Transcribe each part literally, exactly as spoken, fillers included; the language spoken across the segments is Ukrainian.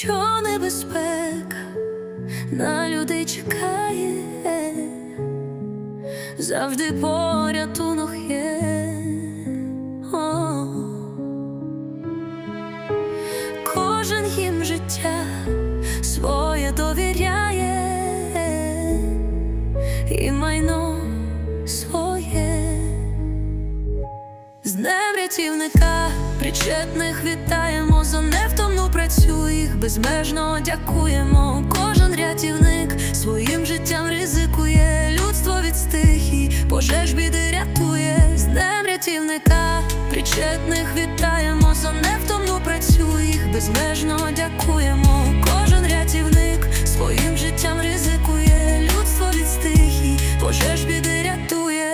що небезпека на людей чекає, завжди порятунок є. О, кожен їм життя своє довіряє і майно своє. З днем рятівника причетних вітаємо, за невтомну працю їх безмежно дякуємо. Кожен рятівник своїм життям ризикує, людство від стихій, пожеж, біди рятує. З днем рятівника причетних вітаємо, за невтомну працю їх безмежно дякуємо. Кожен рятівник своїм життям ризикує, людство від стихій, пожеж, біди рятує.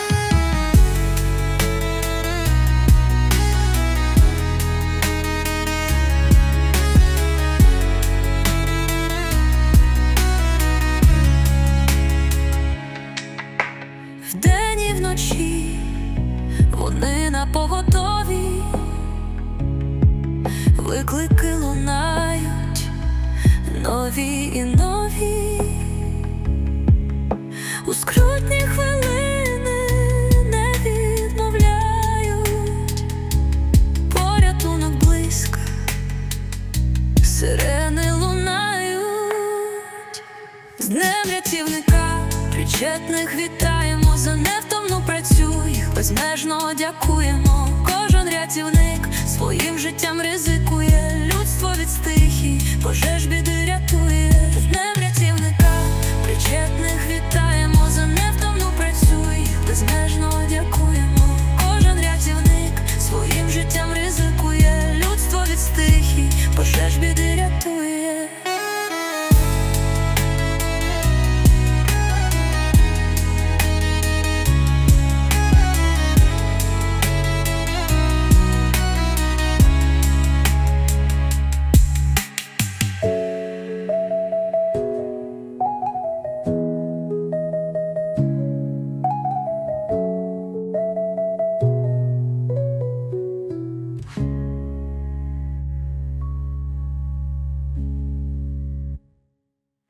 Вдень і вночі вони напоготові, виклики лунають нові і нові. У скрутні хвилини не відмовляють, порятунок близько, сирени лунають. З днем рятівника причетних вітаємо, за невтомну працю їх безмежно дякуємо. Кожен рятівник своїм життям ризикує, людство